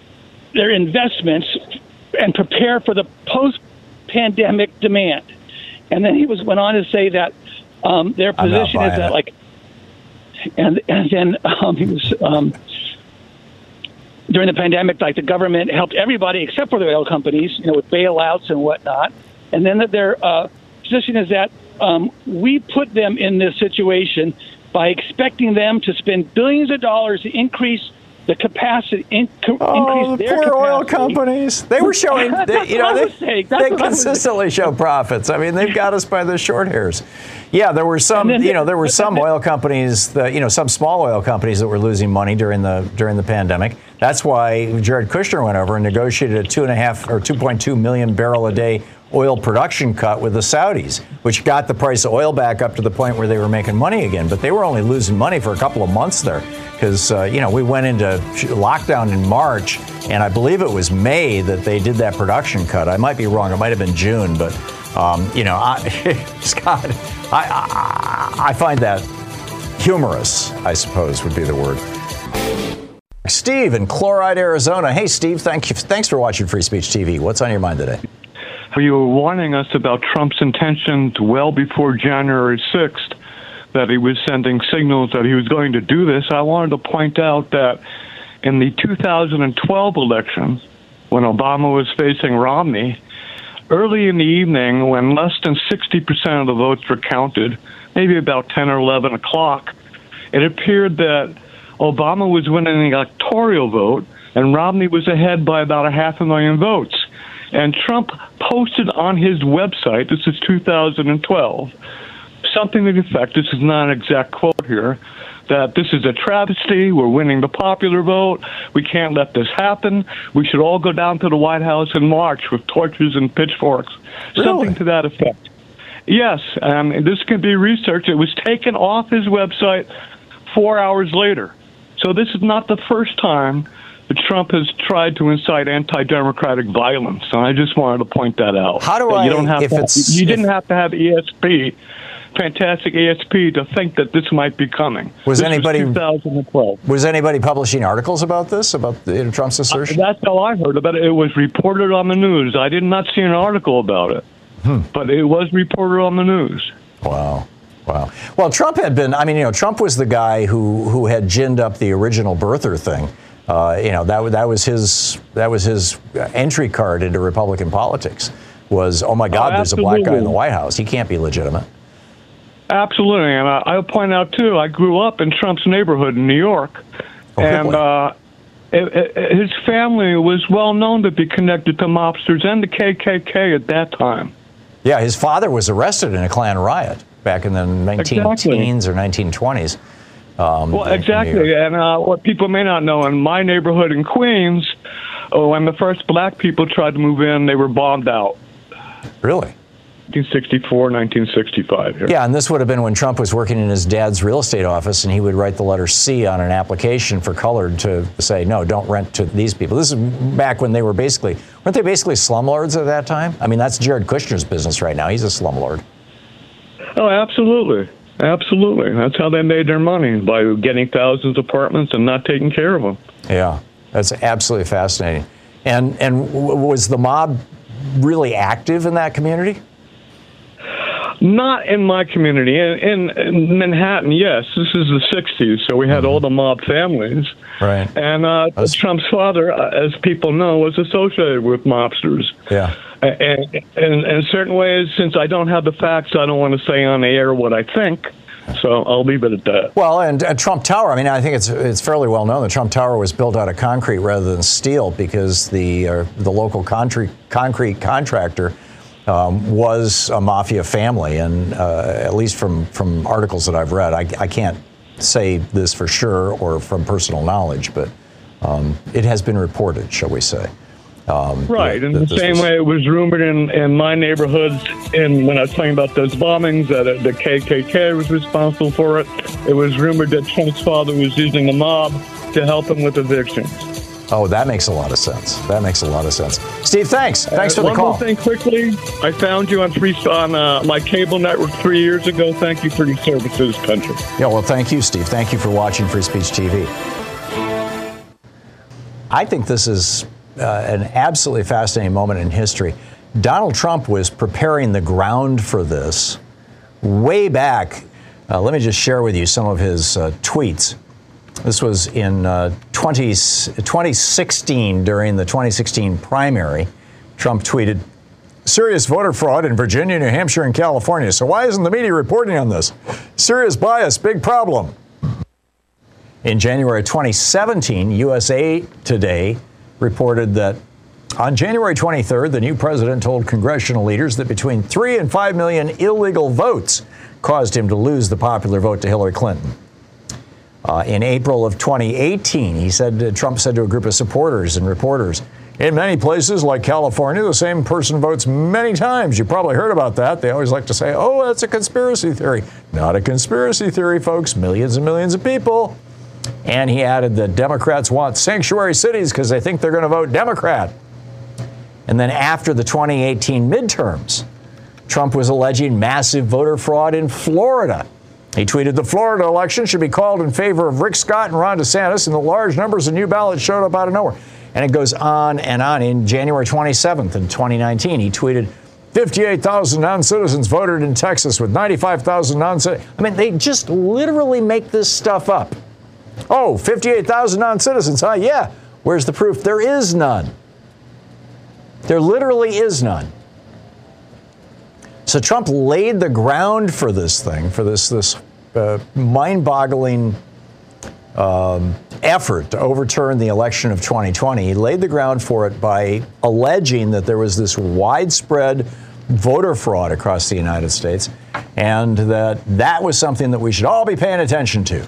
their investments and prepare for the post-pandemic demand. And then he went on to say that their position is that, like, and then he was during the pandemic, like, the government helped everybody except for the oil companies, with bailouts and whatnot. And then that their position is that we put them in this situation by expecting them to spend billions of dollars to increase the capacity, increase their poor capacity. Oil companies. They were showing, they consistently show profits. I mean, they've got us by the short hairs. Yeah, there were some, there were some oil companies that, some small oil companies that were losing money during the pandemic. That's why Jared Kushner went over and negotiated a 2.5 or 2.2 million barrel a day oil production cut with the Saudis, which got the price of oil back up to the point where they were making money again. But they were only losing money for a couple of months there because, we went into lockdown in March, and I believe it was May that they did that production cut. I might be wrong. It might have been June, but, Scott, I find that humorous, I suppose would be the word. Steve in Chloride, Arizona. Hey, Steve, thanks for watching Free Speech TV. What's on your mind today? You were warning us about Trump's intentions well before January 6th, that he was sending signals that he was going to do this. I wanted to point out that in the 2012 election, when Obama was facing Romney, early in the evening, when less than 60% of the votes were counted, maybe about 10 or 11 o'clock, it appeared that Obama was winning the electoral vote and Romney was ahead by about 500,000 votes. And Trump posted on his website, this is 2012, something to the effect, this is not an exact quote here, that this is a travesty, we're winning the popular vote, we can't let this happen, we should all go down to the White House and march with torches and pitchforks. Really? Something to that effect. Yes, and this can be researched. It was taken off his website 4 hours later. So this is not the first time that Trump has tried to incite anti-democratic violence, and I just wanted to point that out. How do I? You didn't have to have ESP, fantastic ESP, to think that this might be coming. Was 2012. Was anybody publishing articles about this, about Trump's assertion? That's how I heard about it. It was reported on the news. I did not see an article about it, but it was reported on the news. Wow. Well, Trump had been. I mean, Trump was the guy who had ginned up the original birther thing. That was his entry card into Republican politics. Was, oh my God, there's a black guy in the White House. He can't be legitimate. Absolutely, and I'll point out too. I grew up in Trump's neighborhood in New York, and his family was well known to be connected to mobsters and the KKK at that time. Yeah, his father was arrested in a Klan riot back in the 19-teens or 1920s. Exactly. And what people may not know, in my neighborhood in Queens, when the first black people tried to move in, they were bombed out. Really? 1964, 1965. Here. Yeah, and this would have been when Trump was working in his dad's real estate office, and he would write the letter C on an application for colored to say, no, don't rent to these people. This is back when they were weren't they basically slumlords at that time? I mean, that's Jared Kushner's business right now. He's a slumlord. Oh, absolutely. Absolutely. That's how they made their money, by getting thousands of apartments and not taking care of them. Yeah, that's absolutely fascinating. And was the mob really active in that community? Not in my community. In Manhattan, yes. This is the 60s, so we had all the mob families. Right. And Trump's father, as people know, was associated with mobsters. Yeah. And in certain ways, since I don't have the facts, I don't want to say on the air what I think. So I'll leave it at that. Well, and Trump Tower, I mean, I think it's fairly well known that Trump Tower was built out of concrete rather than steel because the local concrete contractor was a mafia family, and at least from articles that I've read, I can't say this for sure or from personal knowledge, but it has been reported, shall we say. Right, in the same way it was rumored in my neighborhoods, and when I was talking about those bombings, that the KKK was responsible for it. It was rumored that Trump's father was using the mob to help him with evictions. Oh, that makes a lot of sense. Steve, thanks. Thanks for the call. One more thing quickly. I found you on my cable network 3 years ago. Thank you for your service to this country. Yeah, well, thank you, Steve. Thank you for watching Free Speech TV. I think this is an absolutely fascinating moment in history. Donald Trump was preparing the ground for this way back. Let me just share with you some of his tweets. This was in 2016, during the 2016 primary. Trump tweeted, "Serious voter fraud in Virginia, New Hampshire, and California. So why isn't the media reporting on this? Serious bias, big problem." In January 2017, USA Today reported that on January 23rd, the new president told congressional leaders that between 3 and 5 million illegal votes caused him to lose the popular vote to Hillary Clinton. In April of 2018, Trump said to a group of supporters and reporters, "In many places like California, the same person votes many times. You probably heard about that. They always like to say, oh, that's a conspiracy theory." Not a conspiracy theory, folks. Millions and millions of people. And he added that Democrats want sanctuary cities because they think they're going to vote Democrat. And then after the 2018 midterms, Trump was alleging massive voter fraud in Florida. He tweeted, "The Florida election should be called in favor of Rick Scott and Ron DeSantis, and the large numbers of new ballots showed up out of nowhere." And it goes on and on. In January 27th in 2019, he tweeted, 58,000 non-citizens voted in Texas with 95,000 non-citizens. I mean, they just literally make this stuff up. Oh, 58,000 non-citizens, huh? Yeah. Where's the proof? There is none. There literally is none. So Trump laid the ground for this thing, for this mind-boggling effort to overturn the election of 2020. He laid the ground for it by alleging that there was this widespread voter fraud across the United States, and that was something that we should all be paying attention to.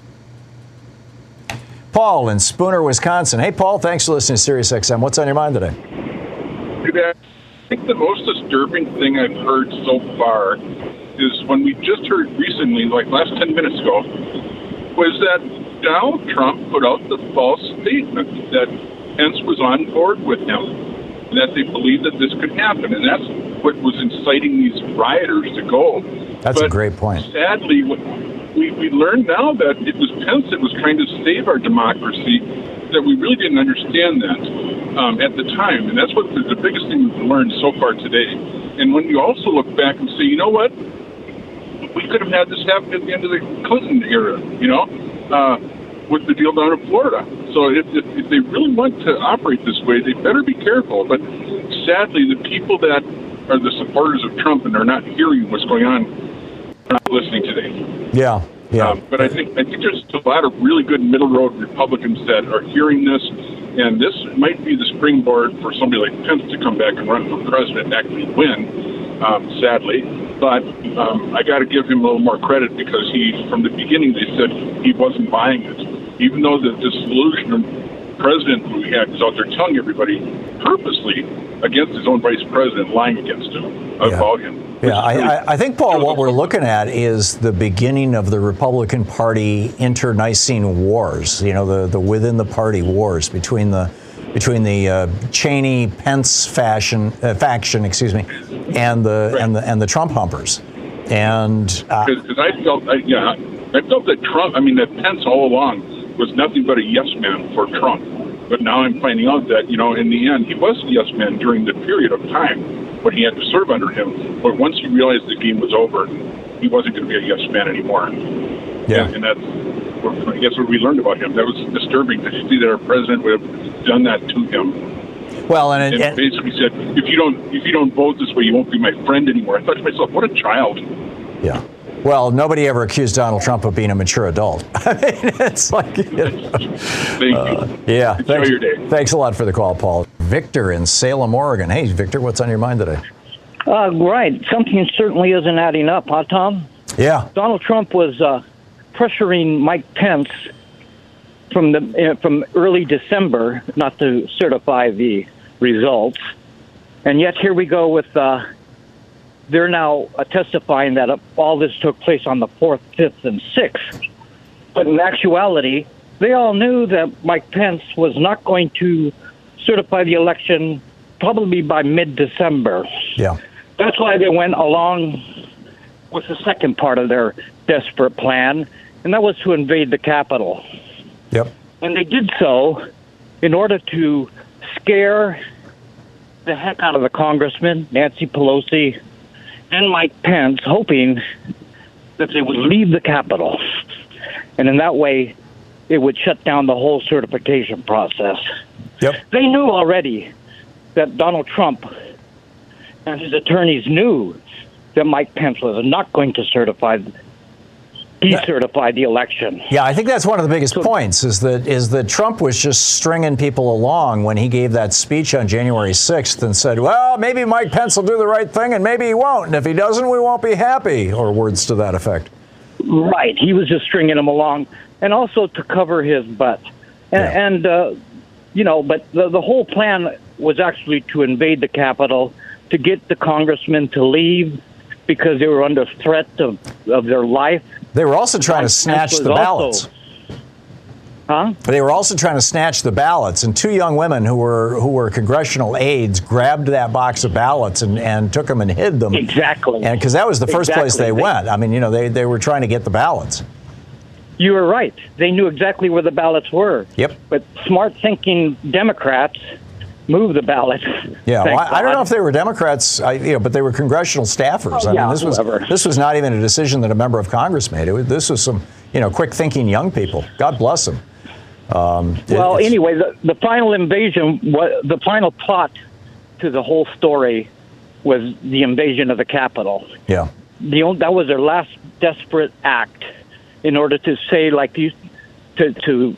Paul in Spooner, Wisconsin. Hey, Paul, thanks for listening to Sirius XM. What's on your mind today? I think the most disturbing thing I've heard so far is when we just heard recently, like last 10 minutes ago, was that Donald Trump put out the false statement that Pence was on board with him, that they believed that this could happen. And that's what was inciting these rioters to go. That's a great point. Sadly, we learned now that it was Pence that was trying to save our democracy, that we really didn't understand that at the time. And that's what the biggest thing we've learned so far today. And when you also look back and say, you know what, we could have had this happen at the end of the Clinton era, with the deal down in Florida. So if they really want to operate this way, they better be careful. But sadly, the people that are the supporters of Trump and are not hearing what's going on are not listening today. Yeah. But I think there's a lot of really good middle road Republicans that are hearing this, and this might be the springboard for somebody like Pence to come back and run for president and actually win, sadly. But I got to give him a little more credit because from the beginning, they said he wasn't buying it. Even though the disillusioned president who we had was out there telling everybody purposely against his own vice president, lying against him, about him. Yeah, I think, Paul, what we're looking at is the beginning of the Republican Party internecine wars, the within the party wars between the Cheney-Pence faction, and the Trump humpers. And because I felt that that Pence all along was nothing but a yes man for Trump. But now I'm finding out that, in the end, he was a yes man during the period of time when he had to serve under him. But once he realized the game was over, he wasn't going to be a yes man anymore. Yeah. And that's, I guess, what we learned about him. That was disturbing to see that our president would have done that to him. Well, and basically said, if you don't vote this way, you won't be my friend anymore. I thought to myself, what a child. Yeah. Well, nobody ever accused Donald Trump of being a mature adult. I mean, it's like, Thank you. Yeah. Enjoy your day. Thanks a lot for the call, Paul. Victor in Salem, Oregon. Hey, Victor, what's on your mind today? Right. Something certainly isn't adding up, huh, Tom? Yeah. Donald Trump was pressuring Mike Pence from early December not to certify the results. And yet here we go with... they're now testifying that all this took place on the 4th, 5th, and 6th. But in actuality, they all knew that Mike Pence was not going to certify the election probably by mid-December. Yeah. That's why they went along with the second part of their desperate plan, and that was to invade the Capitol. Yep. And they did so in order to scare the heck out of the congressman, Nancy Pelosi, and Mike Pence, hoping that they would leave the Capitol. And in that way, it would shut down the whole certification process. Yep. They knew already that Donald Trump and his attorneys knew that Mike Pence was not going to certify the election. Yeah, I think that's one of the biggest points is that Trump was just stringing people along when he gave that speech on January 6th and said, well, maybe Mike Pence will do the right thing and maybe he won't. And if he doesn't, we won't be happy, or words to that effect. Right. He was just stringing them along, and also to cover his butt. And but the whole plan was actually to invade the Capitol, to get the congressmen to leave because they were under threat of their life. They were also trying to snatch the ballots. They were also trying to snatch the ballots, and two young women who were congressional aides grabbed that box of ballots and took them and hid them. Exactly. And because that was the first place they went. I mean, they were trying to get the ballots. You were right. They knew exactly where the ballots were. Yep. But smart-thinking Democrats moved the ballots. Yeah, well, I don't know if they were Democrats, but they were congressional staffers. This was not even a decision that a member of Congress made. This was some, quick-thinking young people. God bless them. Anyway, the final invasion, the final plot to the whole story was the invasion of the Capitol. Yeah. That was their last desperate act in order to say, to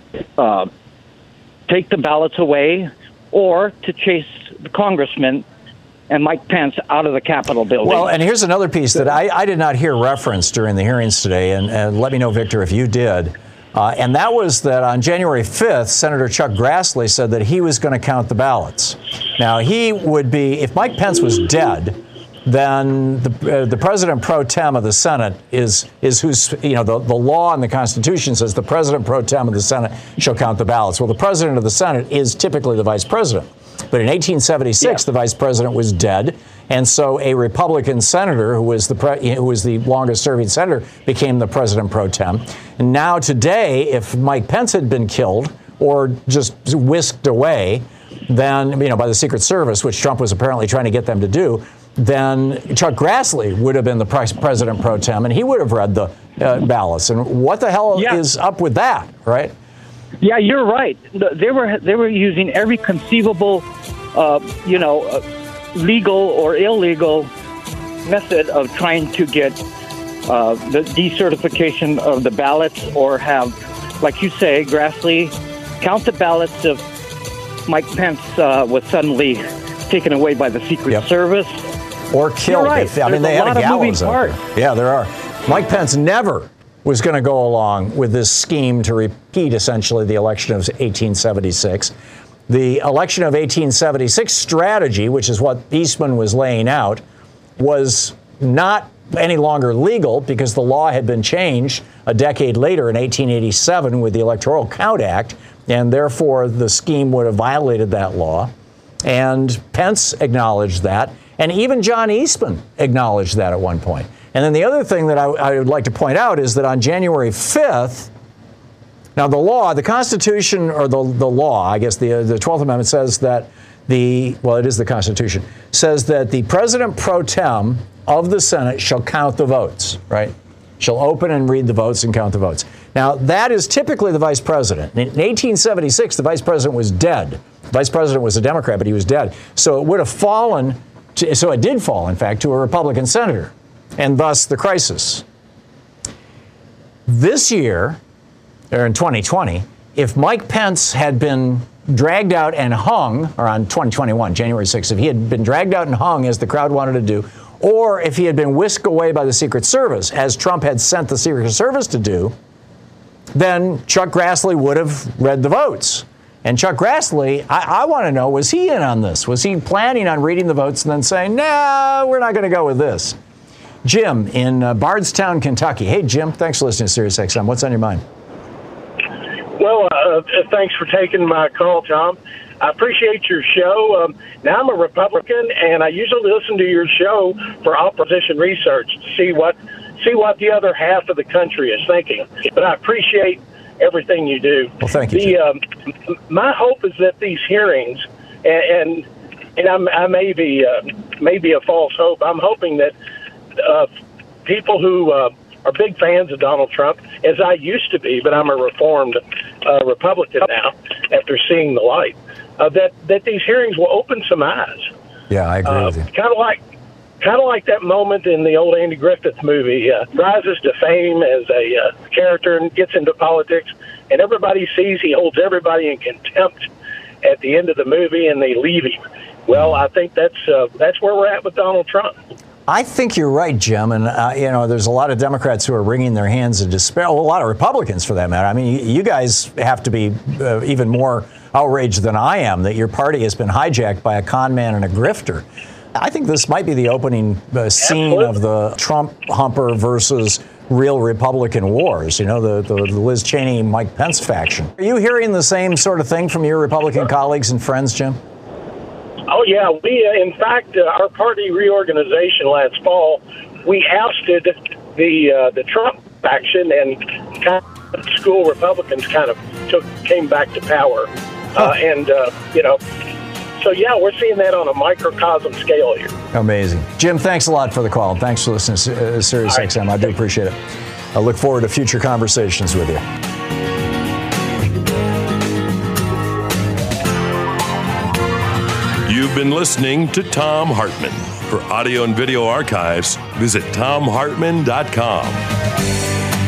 take the ballots away or to chase the congressman and Mike Pence out of the Capitol building. Well, and here's another piece that I did not hear referenced during the hearings today, and let me know, Victor, if you did. And that was that on January 5th, Senator Chuck Grassley said that he was going to count the ballots. Now, he would be, if Mike Pence was dead, then the president pro tem of the Senate is who's, the law and the Constitution says the president pro tem of the Senate shall count the ballots. Well, the president of the Senate is typically the vice president. But in 1876, the vice president was dead, and so a Republican senator who was the longest-serving senator became the president pro tem. And now today, if Mike Pence had been killed or just whisked away, then by the Secret Service, which Trump was apparently trying to get them to do, then Chuck Grassley would have been the president pro tem, and he would have read the ballots. And what the hell is up with that, right? Yeah, you're right. They were using every conceivable, legal or illegal method of trying to get the decertification of the ballots, or have, like you say, Grassley count the ballots if Mike Pence was suddenly taken away by the Secret Service. Or killed. Right. They had a gallows out there. Yeah, there are. Mike Pence never was going to go along with this scheme to repeat, essentially, the election of 1876. The election of 1876 strategy, which is what Eastman was laying out, was not any longer legal because the law had been changed a decade later in 1887 with the Electoral Count Act, and therefore the scheme would have violated that law. And Pence acknowledged that, and even John Eastman acknowledged that at one point. And then the other thing that I would like to point out is that on January 5th, now the Constitution, or the law, I guess the 12th Amendment says that it is the Constitution, says that the president pro tem of the Senate shall count the votes, right? Shall open and read the votes and count the votes. Now, that is typically the vice president. In 1876, the vice president was dead. The vice president was a Democrat, but he was dead. So it would have fallen, it did fall, in fact, to a Republican senator, and thus the crisis. This year, or in 2020, if Mike Pence had been dragged out and hung, or on 2021, January 6th, if he had been dragged out and hung, as the crowd wanted to do, or if he had been whisked away by the Secret Service, as Trump had sent the Secret Service to do, then Chuck Grassley would have read the votes. And Chuck Grassley, I want to know, was he in on this? Was he planning on reading the votes and then saying, no, we're not going to go with this? Jim in Bardstown, Kentucky. Hey, Jim, thanks for listening to SiriusXM. What's on your mind? Well, thanks for taking my call, Tom. I appreciate your show. Now, I'm a Republican, and I usually listen to your show for opposition research to see what the other half of the country is thinking. But I appreciate everything you do. Well, thank you. My hope is that these hearings and I may be a false hope. I'm hoping that people who are big fans of Donald Trump, as I used to be, but I'm a reformed Republican now after seeing the light, that these hearings will open some eyes. Yeah, I agree with you. Kind of like that moment in the old Andy Griffith movie, rises to fame as a character and gets into politics, and everybody sees he holds everybody in contempt at the end of the movie, and they leave him. Well, I think that's where we're at with Donald Trump. I think you're right, Jim. And, there's a lot of Democrats who are wringing their hands in despair. Well, a lot of Republicans, for that matter. I mean, you guys have to be even more outraged than I am that your party has been hijacked by a con man and a grifter. I think this might be the opening scene of the Trump humper versus real Republican wars, the Liz Cheney, Mike Pence faction. Are you hearing the same sort of thing from your Republican colleagues and friends, Jim? Oh, yeah. We, in fact, our party reorganization last fall, we ousted the Trump faction, and kind of school Republicans kind of came back to power. So, yeah, we're seeing that on a microcosm scale here. Amazing. Jim, thanks a lot for the call. Thanks for listening to Sirius XM. I do appreciate it. I look forward to future conversations with you. You've been listening to Thom Hartmann. For audio and video archives, visit thomhartmann.com.